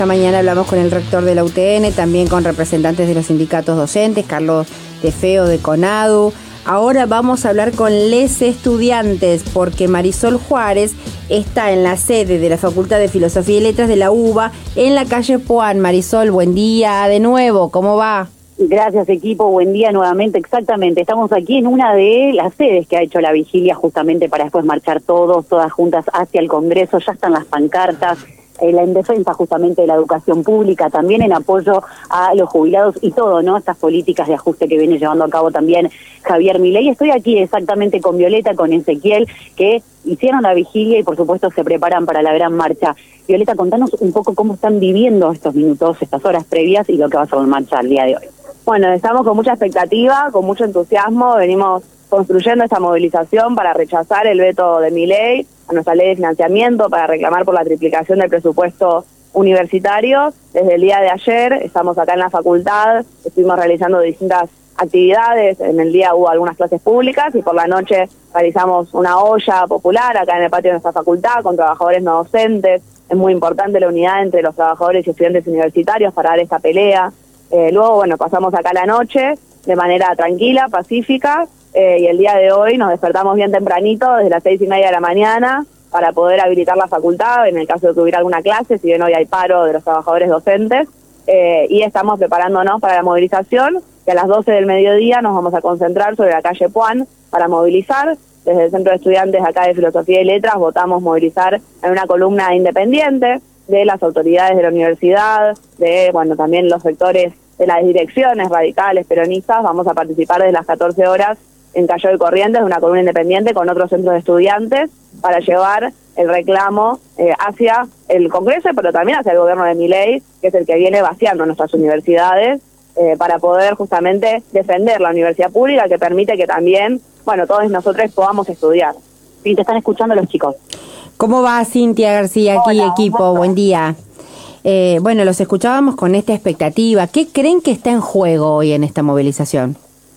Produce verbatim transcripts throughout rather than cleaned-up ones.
Esta mañana hablamos con el rector de la U T N, también con representantes de los sindicatos docentes, Carlos de Feo de CONADU. Ahora vamos a hablar con les estudiantes, porque Marisol Juárez está en la sede de la Facultad de Filosofía y Letras de la UBA, en la calle Puan. Marisol, buen día de nuevo, ¿cómo va? Gracias, equipo, buen día nuevamente. Exactamente, estamos aquí en una de las sedes que ha hecho la vigilia justamente para después marchar todos, todas juntas hacia el Congreso. Ya están las pancartas, eh, la en defensa justamente de la educación pública, también en apoyo a los jubilados y todo, ¿no? Estas políticas de ajuste que viene llevando a cabo también Javier Milei. Estoy aquí exactamente con Violeta, con Ezequiel, que hicieron la vigilia y por supuesto se preparan para la gran marcha. Violeta, contanos un poco cómo están viviendo estos minutos, estas horas previas y lo que va a ser la marcha el día de hoy. Bueno, estamos con mucha expectativa, con mucho entusiasmo, venimos construyendo esta movilización para rechazar el veto de Milei a nuestra ley de financiamiento, para reclamar por la triplicación del presupuesto universitario. Desde el día de ayer estamos acá en la facultad, estuvimos realizando distintas actividades, en el día hubo algunas clases públicas y por la noche realizamos una olla popular acá en el patio de nuestra facultad con trabajadores no docentes. Es muy importante la unidad entre los trabajadores y estudiantes universitarios para dar esta pelea. Eh, luego, bueno, pasamos acá la noche de manera tranquila, pacífica, eh, y el día de hoy nos despertamos bien tempranito, desde las seis y media de la mañana, para poder habilitar la facultad, en el caso de que hubiera alguna clase, si bien hoy hay paro de los trabajadores docentes, eh, y estamos preparándonos para la movilización, que a las doce del mediodía nos vamos a concentrar sobre la calle Puan para movilizar. Desde el Centro de Estudiantes acá de Filosofía y Letras votamos movilizar en una columna independiente de las autoridades de la universidad, de, bueno, también los sectores de las direcciones radicales, peronistas. Vamos a participar desde las catorce horas en Callao y Corrientes, de una columna independiente con otros centros de estudiantes, para llevar el reclamo eh, hacia el Congreso, pero también hacia el gobierno de Milei, que es el que viene vaciando nuestras universidades, eh, para poder justamente defender la universidad pública, que permite que también, bueno, todos nosotros podamos estudiar. Sí, te están escuchando los chicos. ¿Cómo va Cintia García aquí, Hola, equipo? Buen día. Eh, bueno, los escuchábamos con esta expectativa. ¿Qué creen que está en juego hoy en esta movilización?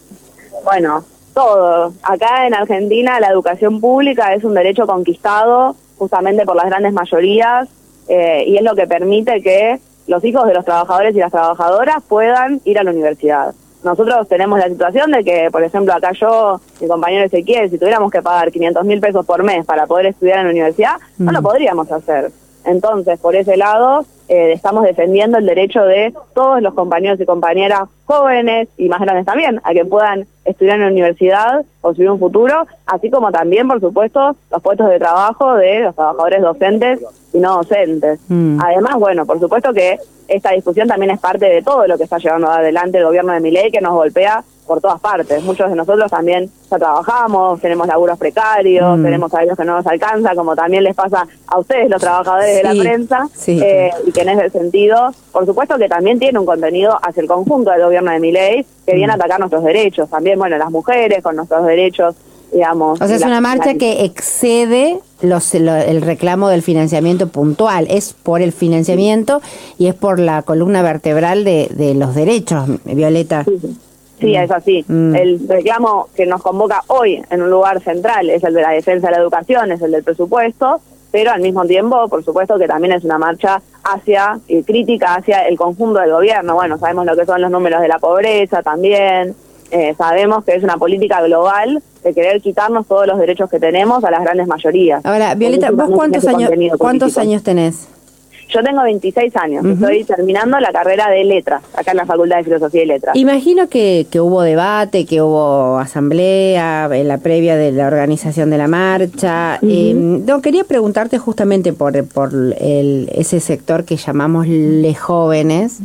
Bueno, todo. Acá en Argentina la educación pública es un derecho conquistado justamente por las grandes mayorías, eh, y es lo que permite que los hijos de los trabajadores y las trabajadoras puedan ir a la universidad. Nosotros tenemos la situación de que, por ejemplo, acá yo, mi compañero Ezequiel, si tuviéramos que pagar quinientos mil pesos por mes para poder estudiar en la universidad, mm. no lo podríamos hacer. Entonces, por ese lado, eh, estamos defendiendo el derecho de todos los compañeros y compañeras jóvenes y más grandes también, a que puedan estudiar en la universidad, construir un futuro, así como también, por supuesto, los puestos de trabajo de los trabajadores docentes y no docentes. Mm. Además, bueno, por supuesto que esta discusión también es parte de todo lo que está llevando adelante el gobierno de Milei, que nos golpea por todas partes. Muchos de nosotros también ya trabajamos, tenemos laburos precarios, mm. tenemos salarios que no nos alcanza, como también les pasa a ustedes, los trabajadores sí, de la prensa, sí, eh, y que en ese sentido, por supuesto que también tiene un contenido hacia el conjunto del gobierno de Milei, que mm. viene a atacar nuestros derechos, también, bueno, las mujeres con nuestros derechos, digamos. O sea, es la, una marcha la... que excede los, lo, el reclamo del financiamiento puntual, es por el financiamiento y es por la columna vertebral de, de los derechos, Violeta. Sí, sí. Sí, es así. Mm. El reclamo que nos convoca hoy en un lugar central es el de la defensa de la educación, es el del presupuesto, pero al mismo tiempo, por supuesto, que también es una marcha hacia, eh, crítica hacia el conjunto del gobierno. Bueno, sabemos lo que son los números de la pobreza también, eh, sabemos que es una política global de querer quitarnos todos los derechos que tenemos a las grandes mayorías. Ahora, Violeta, ¿vos cuántos años, cuántos años tenés? Yo tengo veintiséis años, uh-huh. estoy terminando la carrera de letras, acá en la Facultad de Filosofía y Letras. Imagino que, que hubo debate, que hubo asamblea, en la previa de la organización de la marcha. Uh-huh. Eh, no, quería preguntarte justamente por, por el, ese sector que llamamos les jóvenes,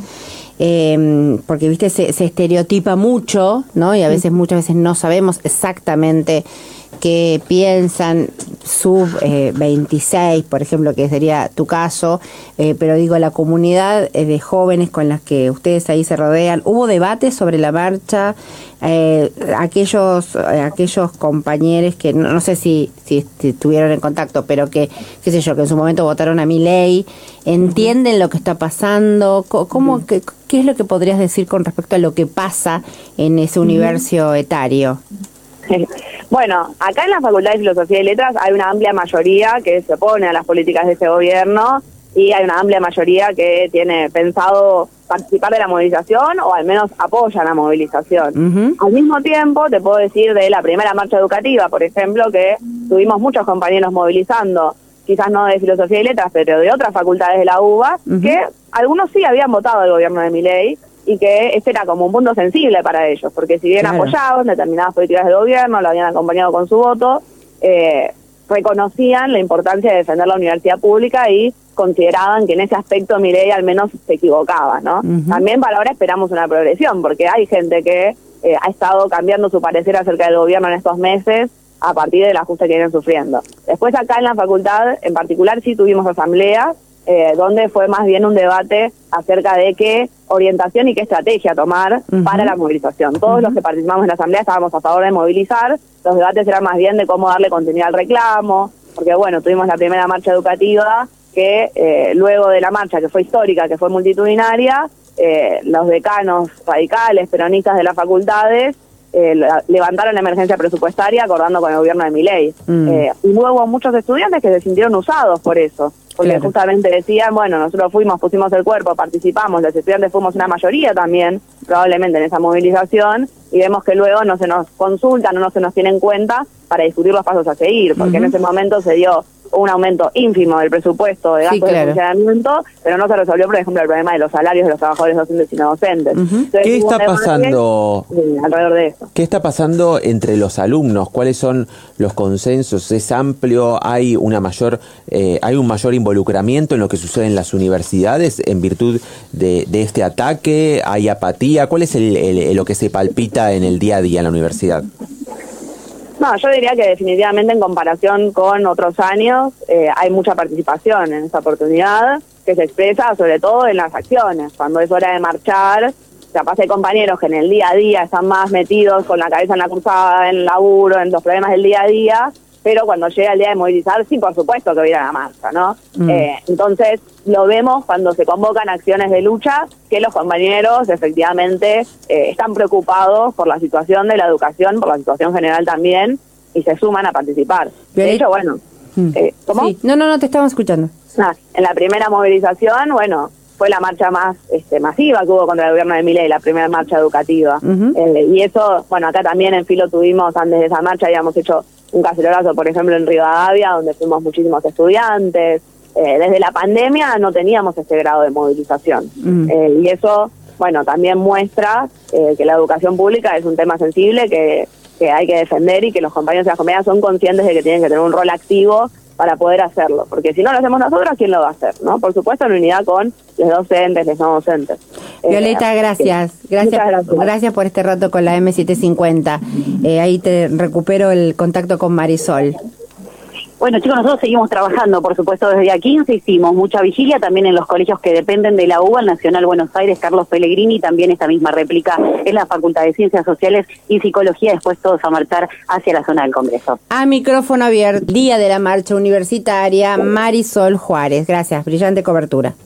eh, porque viste se, se estereotipa mucho, ¿no? Y a veces, uh-huh. muchas veces no sabemos exactamente qué piensan, sub eh, veintiséis, por ejemplo, que sería tu caso, eh, pero digo, la comunidad eh, de jóvenes con las que ustedes ahí se rodean. ¿Hubo debate sobre la marcha? Eh, aquellos eh, aquellos compañeros que no, no sé si, si, si estuvieron en contacto, pero que, qué sé yo, que en su momento votaron a Milei, ¿entienden uh-huh. lo que está pasando? ¿Cómo, uh-huh. qué, qué es lo que podrías decir con respecto a lo que pasa en ese universo uh-huh. etario? Bueno, acá en la Facultad de Filosofía y Letras hay una amplia mayoría que se opone a las políticas de ese gobierno, y hay una amplia mayoría que tiene pensado participar de la movilización o al menos apoyan la movilización. Uh-huh. Al mismo tiempo, te puedo decir de la primera marcha educativa, por ejemplo, que tuvimos muchos compañeros movilizando, quizás no de filosofía y letras, pero de otras facultades de la U B A, uh-huh. que algunos sí habían votado al gobierno de Milei y que este era como un punto sensible para ellos, porque si bien claro. apoyaban determinadas políticas del gobierno, lo habían acompañado con su voto, eh, reconocían la importancia de defender la universidad pública y consideraban que en ese aspecto Milei al menos se equivocaba, ¿no? Uh-huh. También para ahora esperamos una progresión, porque hay gente que eh, ha estado cambiando su parecer acerca del gobierno en estos meses a partir del ajuste que vienen sufriendo. Después acá en la facultad, en particular, sí tuvimos asamblea, eh, donde fue más bien un debate acerca de qué orientación y qué estrategia tomar uh-huh. para la movilización. Todos uh-huh. los que participamos en la asamblea estábamos a favor de movilizar, los debates eran más bien de cómo darle contenido al reclamo, porque bueno, tuvimos la primera marcha educativa, que eh, luego de la marcha, que fue histórica, que fue multitudinaria, eh, los decanos radicales, peronistas de las facultades, eh, la, levantaron la emergencia presupuestaria acordando con el gobierno de Milei. Mm. Eh, y luego hubo muchos estudiantes que se sintieron usados por eso, porque claro. justamente decían, bueno, nosotros fuimos, pusimos el cuerpo, participamos, los estudiantes fuimos una mayoría también, probablemente en esa movilización, y vemos que luego no se nos consulta, no se nos tiene en cuenta para discutir los pasos a seguir, porque uh-huh. en ese momento se dio un aumento ínfimo del presupuesto de gastos sí, claro. de funcionamiento, pero no se resolvió, por ejemplo, el problema de los salarios de los trabajadores docentes y no docentes. Uh-huh. Entonces, ¿Qué está pasando sí, alrededor de eso? ¿Qué está pasando entre los alumnos? ¿Cuáles son los consensos? ¿Es amplio? ¿Hay una mayor, eh, hay un mayor involucramiento en lo que sucede en las universidades en virtud de, de este ataque? ¿Hay apatía? ¿Cuál es el, el, lo que se palpita en el día a día en la universidad? No, yo diría que definitivamente en comparación con otros años eh, hay mucha participación en esta oportunidad, que se expresa sobre todo en las acciones. Cuando es hora de marchar, capaz hay compañeros que en el día a día están más metidos con la cabeza en la cruzada, en el laburo, en los problemas del día a día, pero cuando llega el día de movilizar, sí, por supuesto que va a ir a la marcha, ¿no? Mm. Eh, entonces, lo vemos cuando se convocan acciones de lucha, que los compañeros efectivamente eh, están preocupados por la situación de la educación, por la situación general también, y se suman a participar. De hecho, bueno, mm. eh, ¿cómo? Sí. No, no, no, te estamos escuchando. Ah, en la primera movilización, bueno, fue la marcha más este, masiva que hubo contra el gobierno de Milei, la primera marcha educativa. Uh-huh. eh, y eso, bueno, acá también en Filo tuvimos, antes de esa marcha, habíamos hecho un cacerolazo, por ejemplo, en Rivadavia, donde fuimos muchísimos estudiantes. Eh, desde la pandemia no teníamos ese grado de movilización. Uh-huh. eh, y eso, bueno, también muestra eh, que la educación pública es un tema sensible que, que hay que defender y que los compañeros de las comunidades son conscientes de que tienen que tener un rol activo para poder hacerlo, porque si no lo hacemos nosotros, ¿quién lo va a hacer? ¿No? Por supuesto, en unidad con los docentes, los no docentes. Violeta, eh, gracias. Gracias, gracias. Gracias por este rato con la eme setecientos cincuenta. Eh, ahí te recupero el contacto con Marisol. Bueno, chicos, nosotros seguimos trabajando, por supuesto, desde día quince hicimos mucha vigilia, también en los colegios que dependen de la U B A, el Nacional Buenos Aires, Carlos Pellegrini, también esta misma réplica en la Facultad de Ciencias Sociales y Psicología, después todos a marchar hacia la zona del Congreso. A micrófono abierto, día de la marcha universitaria, Marisol Juárez. Gracias, brillante cobertura.